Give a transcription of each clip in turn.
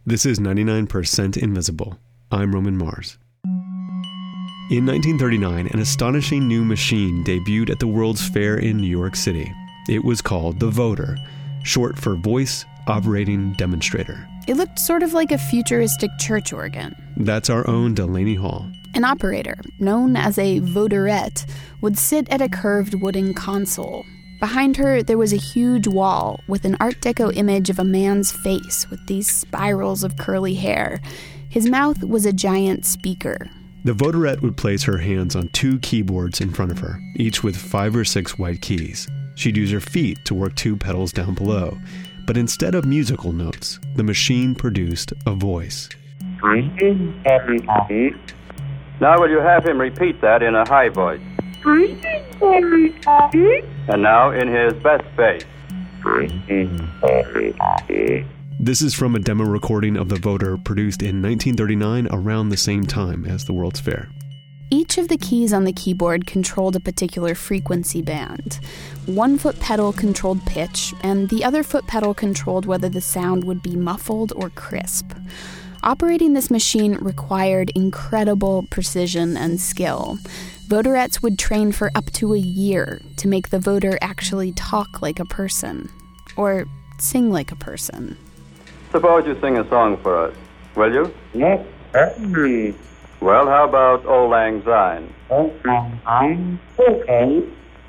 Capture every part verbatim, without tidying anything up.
This is ninety-nine percent Invisible. I'm Roman Mars. In nineteen thirty-nine, an astonishing new machine debuted at the World's Fair in New York City. It was called the Voder, short for Voice Operating Demonstrator. It looked sort of like a futuristic church organ. That's our own Delaney Hall. An operator, known as a voderette, would sit at a curved wooden console. Behind her, there was a huge wall with an Art Deco image of a man's face with these spirals of curly hair. His mouth was a giant speaker. The voderette would place her hands on two keyboards in front of her, each with five or six white keys. She'd use her feet to work two pedals down below. But instead of musical notes, the machine produced a voice. Now will you have him repeat that in a high voice? And now in his best bass. This is from a demo recording of the Voder produced in nineteen thirty-nine, around the same time as the World's Fair. Each of the keys on the keyboard controlled a particular frequency band. One foot pedal controlled pitch, and the other foot pedal controlled whether the sound would be muffled or crisp. Operating this machine required incredible precision and skill. Voderettes would train for up to a year to make the voder actually talk like a person, or sing like a person. Suppose you sing a song for us, will you? Yes, certainly. Well, how about Auld Lang Syne? Auld Lang Syne, okay.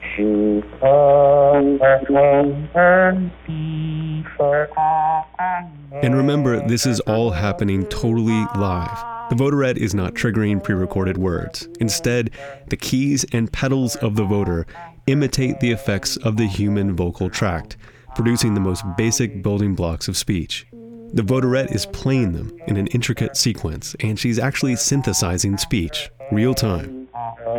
And remember, this is all happening totally live. The voderette is not triggering pre-recorded words. Instead, the keys and pedals of the voder imitate the effects of the human vocal tract, producing the most basic building blocks of speech. The voderette is playing them in an intricate sequence, and she's actually synthesizing speech, real time.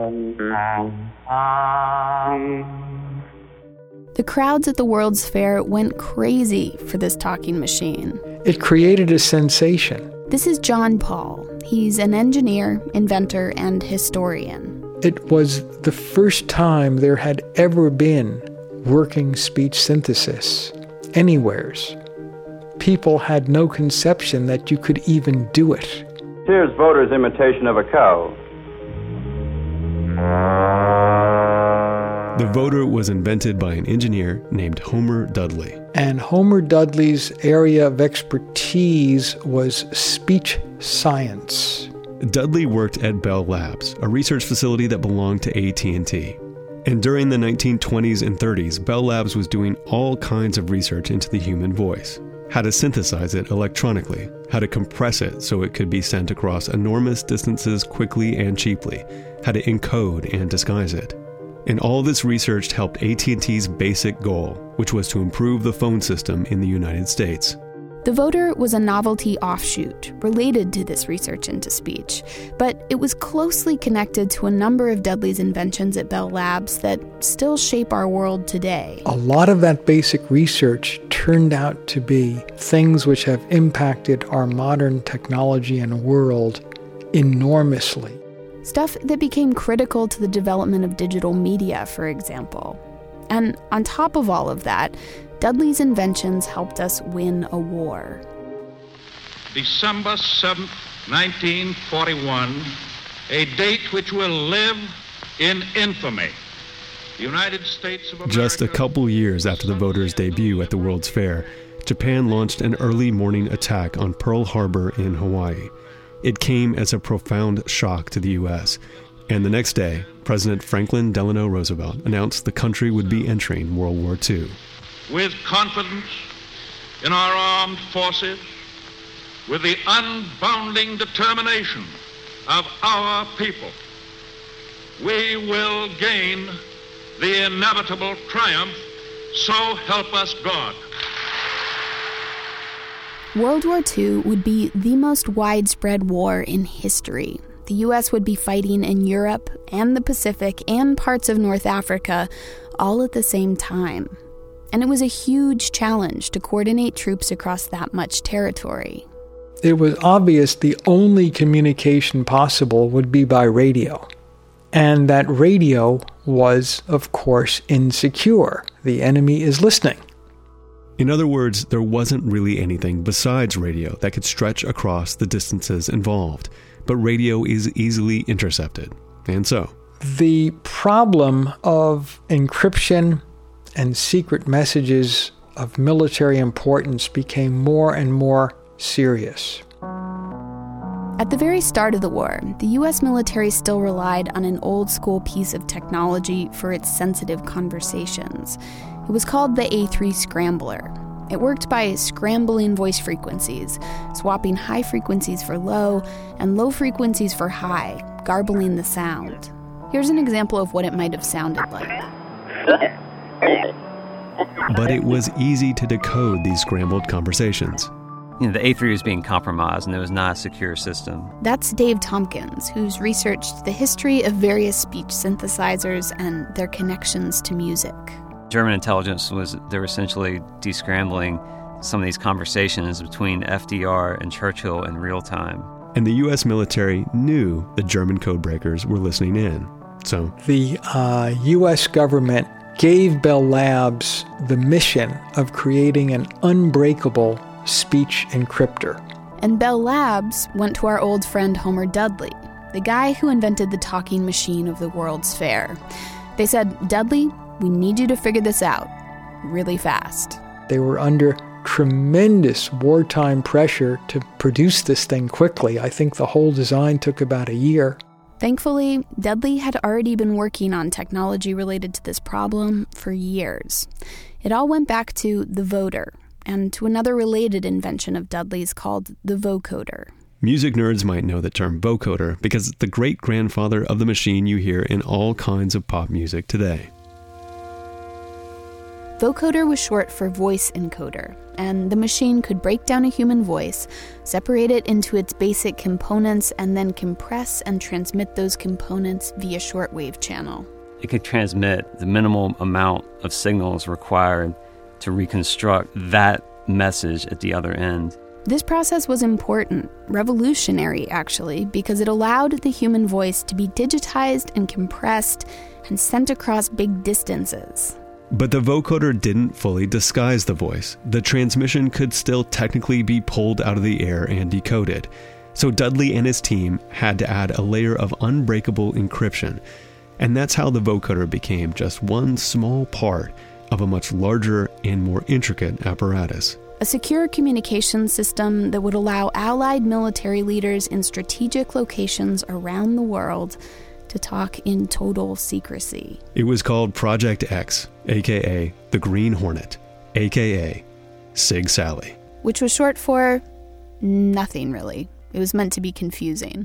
The crowds at the World's Fair went crazy for this talking machine. It created a sensation. This is John Paul. He's an engineer, inventor, and historian. It was the first time there had ever been working speech synthesis anywheres. People had no conception that you could even do it. Here's Voder's imitation of a cow. The voder was invented by an engineer named Homer Dudley. And Homer Dudley's area of expertise was speech science. Dudley worked at Bell Labs, a research facility that belonged to A T and T. And during the nineteen twenties and thirties, Bell Labs was doing all kinds of research into the human voice. How to synthesize it electronically, how to compress it so it could be sent across enormous distances quickly and cheaply, how to encode and disguise it. And all this research helped A T and T's basic goal, which was to improve the phone system in the United States. The voder was a novelty offshoot related to this research into speech, but it was closely connected to a number of Dudley's inventions at Bell Labs that still shape our world today. A lot of that basic research turned out to be things which have impacted our modern technology and world enormously. Stuff that became critical to the development of digital media, for example. And on top of all of that, Dudley's inventions helped us win a war. December seventh, nineteen forty-one, a date which will live in infamy. The United States of America... Just a couple years after the voder's debut at the World's Fair, Japan launched an early morning attack on Pearl Harbor in Hawaii. It came as a profound shock to the U S, and the next day, President Franklin Delano Roosevelt announced the country would be entering World War Two. With confidence in our armed forces, with the unbounding determination of our people, we will gain the inevitable triumph, so help us God. World War Two would be the most widespread war in history. The U S would be fighting in Europe and the Pacific and parts of North Africa all at the same time. And it was a huge challenge to coordinate troops across that much territory. It was obvious the only communication possible would be by radio. And that radio was, of course, insecure. The enemy is listening. In other words, there wasn't really anything besides radio that could stretch across the distances involved, but radio is easily intercepted, and so the problem of encryption and secret messages of military importance became more and more serious. At the very start of the war, the U S military still relied on an old-school piece of technology for its sensitive conversations. It was called the A three Scrambler. It worked by scrambling voice frequencies, swapping high frequencies for low and low frequencies for high, garbling the sound. Here's an example of what it might have sounded like. But it was easy to decode these scrambled conversations. You know, the A three was being compromised, and it was not a secure system. That's Dave Tompkins, who's researched the history of various speech synthesizers and their connections to music. German intelligence was, they were essentially descrambling some of these conversations between F D R and Churchill in real time. And the U S military knew the German codebreakers were listening in. So the uh, U S government gave Bell Labs the mission of creating an unbreakable speech encryptor. And Bell Labs went to our old friend Homer Dudley, the guy who invented the talking machine of the World's Fair. They said, Dudley, we need you to figure this out really fast. They were under tremendous wartime pressure to produce this thing quickly. I think the whole design took about a year. Thankfully, Dudley had already been working on technology related to this problem for years. It all went back to the voder, and to another related invention of Dudley's called the vocoder. Music nerds might know the term vocoder because it's the great-grandfather of the machine you hear in all kinds of pop music today. Vocoder was short for voice encoder, and the machine could break down a human voice, separate it into its basic components, and then compress and transmit those components via shortwave channel. It could transmit the minimal amount of signals required to reconstruct that message at the other end. This process was important, revolutionary actually, because it allowed the human voice to be digitized and compressed and sent across big distances. But the vocoder didn't fully disguise the voice. The transmission could still technically be pulled out of the air and decoded. So Dudley and his team had to add a layer of unbreakable encryption. And that's how the vocoder became just one small part of a much larger and more intricate apparatus. A secure communications system that would allow Allied military leaders in strategic locations around the world to talk in total secrecy. It was called Project X, aka the Green Hornet, aka Sig Sally. Which was short for nothing really. It was meant to be confusing.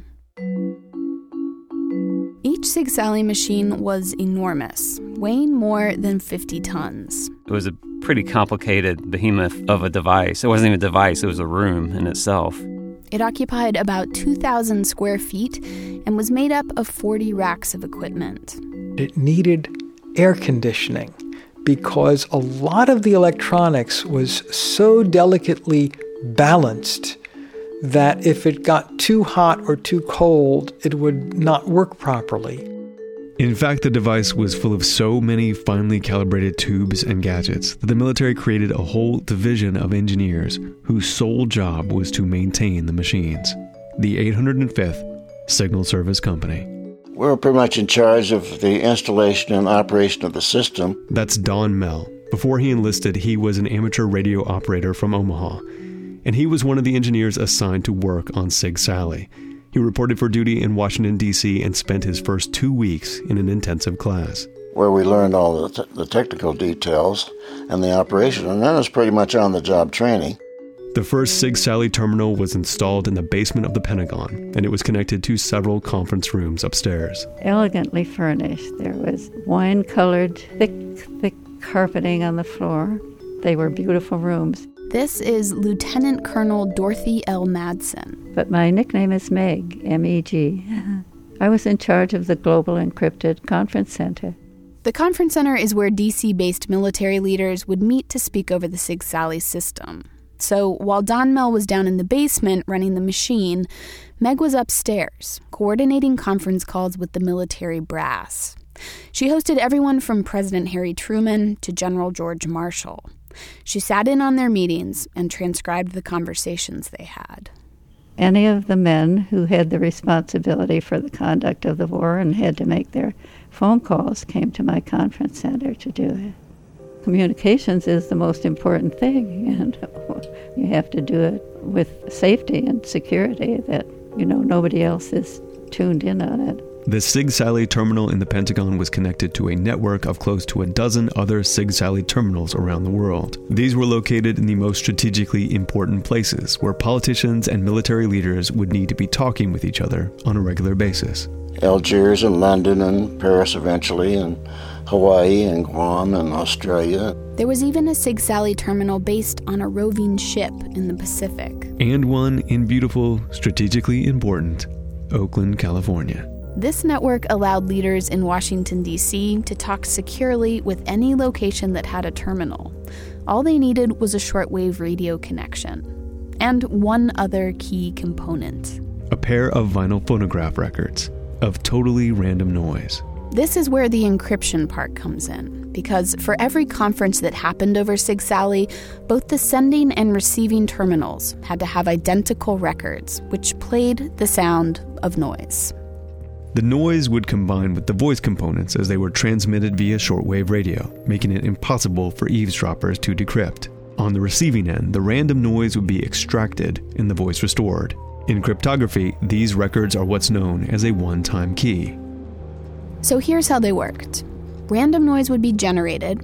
Each Sig Sally machine was enormous, weighing more than fifty tons. It was a pretty complicated behemoth of a device. It wasn't even a device, it was a room in itself. It occupied about two thousand square feet and was made up of forty racks of equipment. It needed air conditioning because a lot of the electronics was so delicately balanced that if it got too hot or too cold, it would not work properly. In fact, the device was full of so many finely calibrated tubes and gadgets that the military created a whole division of engineers whose sole job was to maintain the machines. The eight hundred fifth Signal Service Company. We were pretty much in charge of the installation and operation of the system. That's Don Mell. Before he enlisted, he was an amateur radio operator from Omaha, and he was one of the engineers assigned to work on Sig Sally. He reported for duty in Washington, D C and spent his first two weeks in an intensive class. Where we learned all the, t- the technical details and the operation, and then it was pretty much on-the-job training. The first Sig Sally terminal was installed in the basement of the Pentagon, and it was connected to several conference rooms upstairs. Elegantly furnished. There was wine-colored, thick, thick carpeting on the floor. They were beautiful rooms. This is Lieutenant Colonel Dorothy L. Madsen. But my nickname is Meg, M E G. I was in charge of the Global Encrypted Conference Center. The conference center is where D C-based military leaders would meet to speak over the Sig Sally system. So while Don Mell was down in the basement running the machine, Meg was upstairs, coordinating conference calls with the military brass. She hosted everyone from President Harry Truman to General George Marshall. She sat in on their meetings and transcribed the conversations they had. Any of the men who had the responsibility for the conduct of the war and had to make their phone calls came to my conference center to do it. Communications is the most important thing, and you have to do it with safety and security that, you know, nobody else is tuned in on it. The Sigsaly terminal in the Pentagon was connected to a network of close to a dozen other Sigsaly terminals around the world. These were located in the most strategically important places where politicians and military leaders would need to be talking with each other on a regular basis. Algiers and London and Paris eventually, and Hawaii and Guam and Australia. There was even a Sigsaly terminal based on a roving ship in the Pacific. And one in beautiful, strategically important Oakland, California. This network allowed leaders in Washington, D C to talk securely with any location that had a terminal. All they needed was a shortwave radio connection. And one other key component. A pair of vinyl phonograph records of totally random noise. This is where the encryption part comes in, because for every conference that happened over Sigsaly, both the sending and receiving terminals had to have identical records, which played the sound of noise. The noise would combine with the voice components as they were transmitted via shortwave radio, making it impossible for eavesdroppers to decrypt. On the receiving end, the random noise would be extracted and the voice restored. In cryptography, these records are what's known as a one-time key. So here's how they worked. Random noise would be generated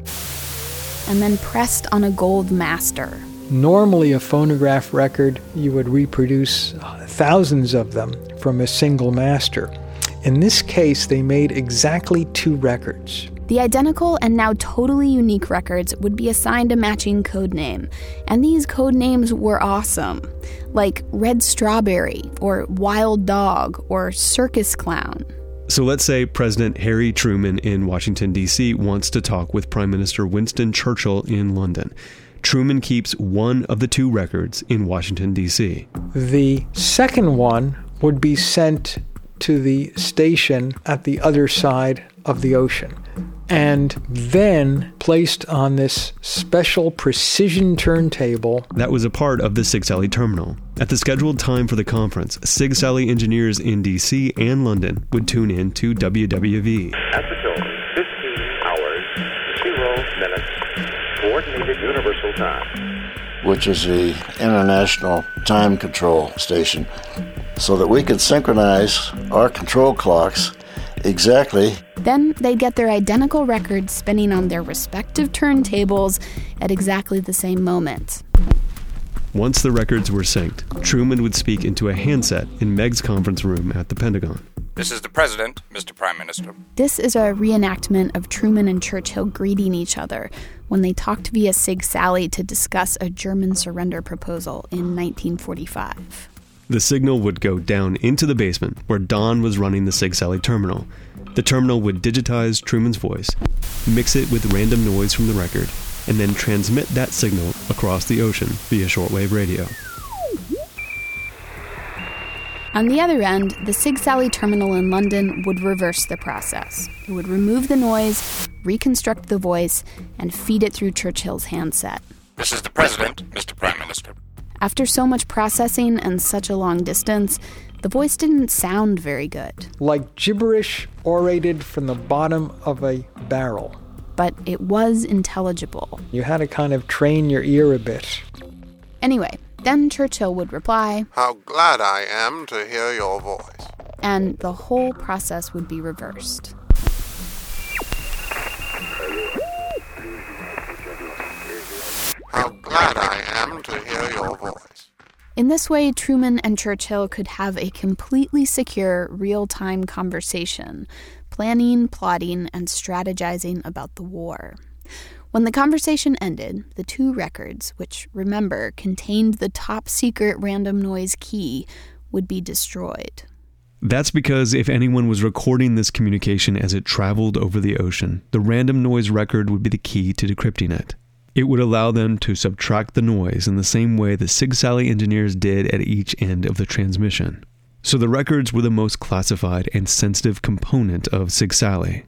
and then pressed on a gold master. Normally, a phonograph record, you would reproduce thousands of them from a single master. In this case, they made exactly two records. The identical and now totally unique records would be assigned a matching code name, and these code names were awesome, like Red Strawberry, or Wild Dog, or Circus Clown. So let's say President Harry Truman in Washington, D C wants to talk with Prime Minister Winston Churchill in London. Truman keeps one of the two records in Washington, D C. The second one would be sent to the station at the other side of the ocean, and then placed on this special precision turntable. That was a part of the Sigsaly terminal. At the scheduled time for the conference, Sigsaly engineers in D C and London would tune in to W W V. At the tone, fifteen hours, zero minutes, coordinated universal time. Which is the international time control station, so that we could synchronize our control clocks exactly. Then they'd get their identical records spinning on their respective turntables at exactly the same moment. Once the records were synced, Truman would speak into a handset in Meg's conference room at the Pentagon. This is the President, Mister Prime Minister. This is a reenactment of Truman and Churchill greeting each other when they talked via Sigsaly to discuss a German surrender proposal in nineteen forty-five. The signal would go down into the basement where Don was running the Sigsaly terminal. The terminal would digitize Truman's voice, mix it with random noise from the record, and then transmit that signal across the ocean via shortwave radio. On the other end, the Sigsaly terminal in London would reverse the process. It would remove the noise, reconstruct the voice, and feed it through Churchill's handset. This is the President, Mister Prime Minister. After so much processing and such a long distance, the voice didn't sound very good. Like gibberish orated from the bottom of a barrel. But it was intelligible. You had to kind of train your ear a bit. Anyway, then Churchill would reply, "How glad I am to hear your voice." And the whole process would be reversed. "How glad I am to hear your voice." In this way, Truman and Churchill could have a completely secure, real-time conversation, planning, plotting, and strategizing about the war. When the conversation ended, the two records, which, remember, contained the top-secret random noise key, would be destroyed. That's because if anyone was recording this communication as it traveled over the ocean, the random noise record would be the key to decrypting it. It would allow them to subtract the noise in the same way the Sigsaly engineers did at each end of the transmission. So the records were the most classified and sensitive component of Sigsaly.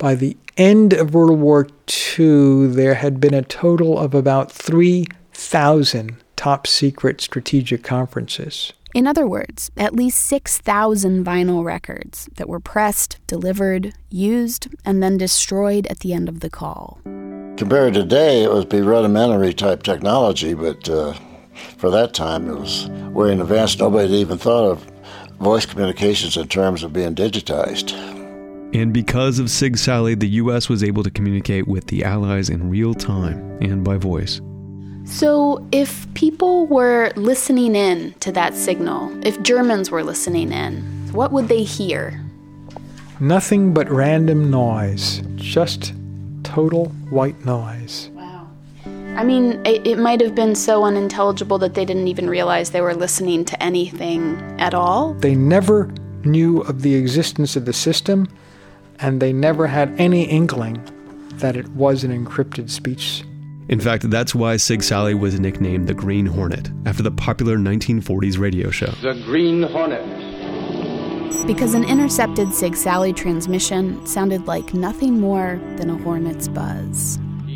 By the end of World War Two, there had been a total of about three thousand top-secret strategic conferences. In other words, at least six thousand vinyl records that were pressed, delivered, used, and then destroyed at the end of the call. Compared to today, it would be rudimentary type technology, but uh, for that time it was way in advance. Nobody had even thought of voice communications in terms of being digitized. And because of Sig Sally, the U S was able to communicate with the Allies in real time and by voice. So if people were listening in to that signal, if Germans were listening in, what would they hear? Nothing but random noise. Just total white noise. Wow. I mean, it, it might have been so unintelligible that they didn't even realize they were listening to anything at all. They never knew of the existence of the system, and they never had any inkling that it was an encrypted speech. In fact, that's why Sig Sally was nicknamed the Green Hornet, after the popular nineteen forties radio show. The Green Hornet. Because an intercepted Sig Sally transmission sounded like nothing more than a hornet's buzz.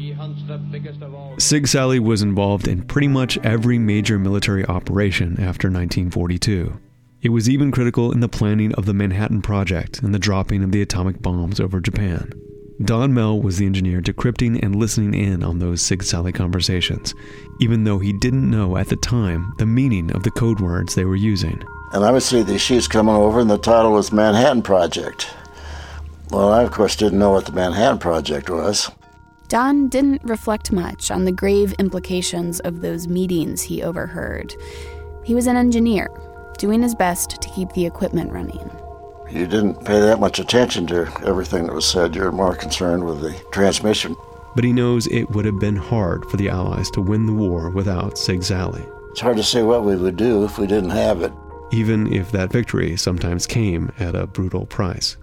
Sig Sally was involved in pretty much every major military operation after nineteen forty-two. It was even critical in the planning of the Manhattan Project and the dropping of the atomic bombs over Japan. Don Mell was the engineer decrypting and listening in on those Sig Sally conversations, even though he didn't know at the time the meaning of the code words they were using. And I would see these sheets coming over, and the title was Manhattan Project. Well, I, of course, didn't know what the Manhattan Project was. Don didn't reflect much on the grave implications of those meetings he overheard. He was an engineer, doing his best to keep the equipment running. You didn't pay that much attention to everything that was said. You're more concerned with the transmission. But he knows it would have been hard for the Allies to win the war without Sig Sally. It's hard to say what we would do if we didn't have it. Even if that victory sometimes came at a brutal price.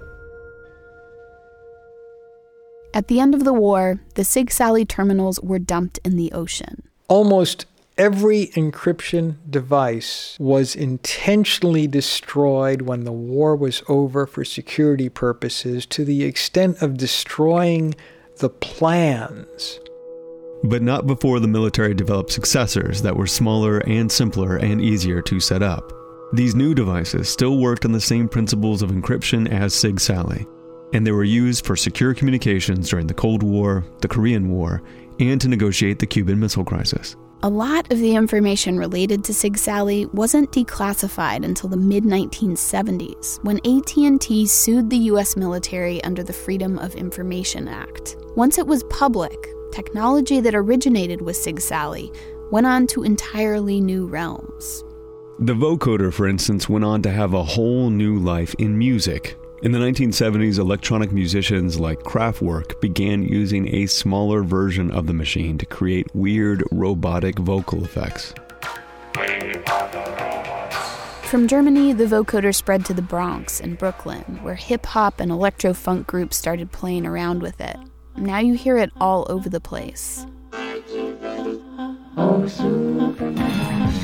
At the end of the war, the Sig Sally terminals were dumped in the ocean. Almost every encryption device was intentionally destroyed when the war was over for security purposes, to the extent of destroying the plans. But not before the military developed successors that were smaller and simpler and easier to set up. These new devices still worked on the same principles of encryption as Sig Sally, and they were used for secure communications during the Cold War, the Korean War, and to negotiate the Cuban Missile Crisis. A lot of the information related to Sig Sally wasn't declassified until the mid nineteen seventies, when A T and T sued the U S military under the Freedom of Information Act. Once it was public, technology that originated with Sig Sally went on to entirely new realms. The vocoder, for instance, went on to have a whole new life in music. In the nineteen seventies, electronic musicians like Kraftwerk began using a smaller version of the machine to create weird, robotic vocal effects. From Germany, the vocoder spread to the Bronx and Brooklyn, where hip-hop and electro-funk groups started playing around with it. Now you hear it all over the place. Oh, Superman.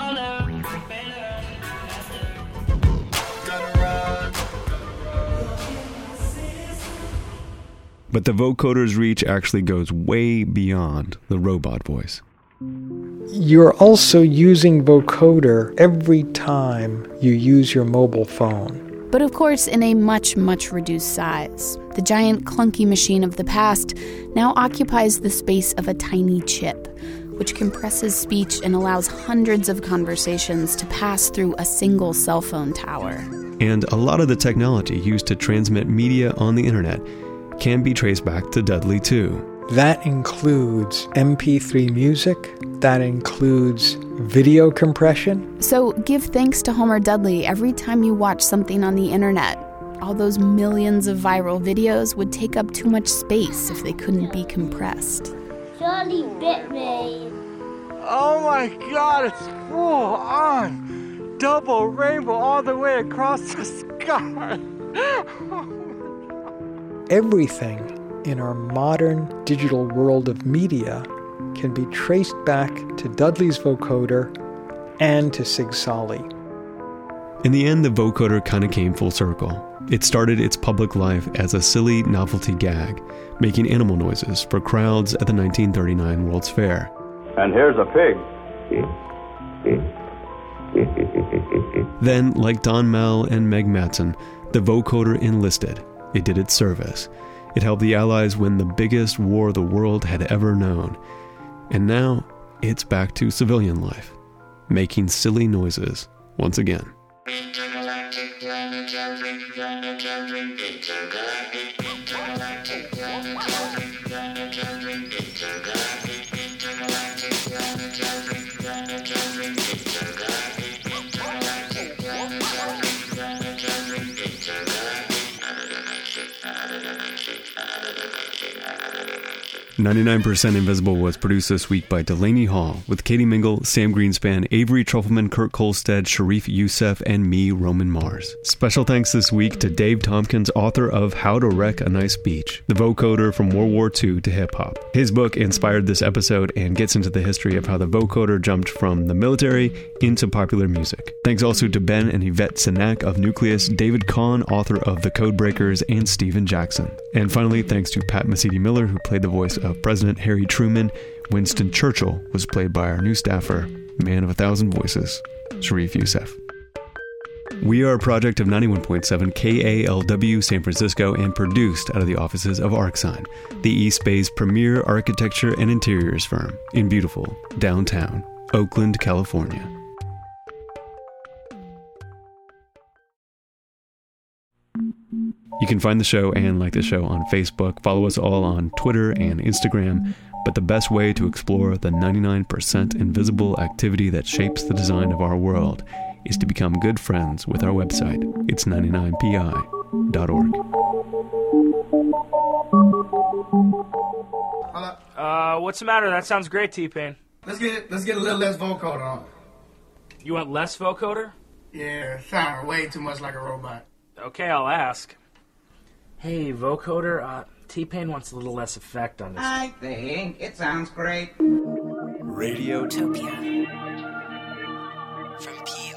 But the vocoder's reach actually goes way beyond the robot voice. You're also using vocoder every time you use your mobile phone. But of course, in a much, much reduced size. The giant clunky machine of the past now occupies the space of a tiny chip, which compresses speech and allows hundreds of conversations to pass through a single cell phone tower. And a lot of the technology used to transmit media on the internet can be traced back to Dudley, too. That includes M P three music. That includes video compression. So give thanks to Homer Dudley every time you watch something on the internet. All those millions of viral videos would take up too much space if they couldn't be compressed. Charlie bit me. Oh my God, it's full on. Double rainbow all the way across the sky. Everything in our modern digital world of media can be traced back to Dudley's vocoder and to Sig Sally. In the end, the vocoder kind of came full circle. It started its public life as a silly novelty gag, making animal noises for crowds at the nineteen thirty-nine World's Fair. And here's a pig. Then, like Don Mel and Meg Matson, the vocoder enlisted. It did its service. It helped the Allies win the biggest war the world had ever known. And now, it's back to civilian life, making silly noises once again. ninety-nine percent Invisible was produced this week by Delaney Hall, with Katie Mingle, Sam Greenspan, Avery Trufelman, Kurt Kolstad, Sharif Youssef, and me, Roman Mars. Special thanks this week to Dave Tompkins, author of How to Wreck a Nice Beach, the vocoder from World War Two to hip-hop. His book inspired this episode and gets into the history of how the vocoder jumped from the military into popular music. Thanks also to Ben and Yvette Sinak of Nucleus, David Kahn, author of The Codebreakers, and Steven Jackson. And finally, thanks to Pat Mesiti-Miller, who played the voice of President Harry Truman. Winston Churchill was played by our new staffer, man of a thousand voices, Sharif Youssef. We are a project of ninety-one point seven K A L W San Francisco and produced out of the offices of ArcSign, the East Bay's premier architecture and interiors firm in beautiful downtown Oakland, California. You can find the show and like the show on Facebook. Follow us all on Twitter and Instagram. But the best way to explore the ninety-nine percent invisible activity that shapes the design of our world is to become good friends with our website. It's ninety-nine P I dot org. Uh, what's the matter? That sounds great, T-Pain. Let's get let's get a little less vocoder on. You want less vocoder? Yeah, it sounds way too much like a robot. Okay, I'll ask. Hey, vocoder, uh, T-Pain wants a little less effect on this. I think it sounds great. Radiotopia. From P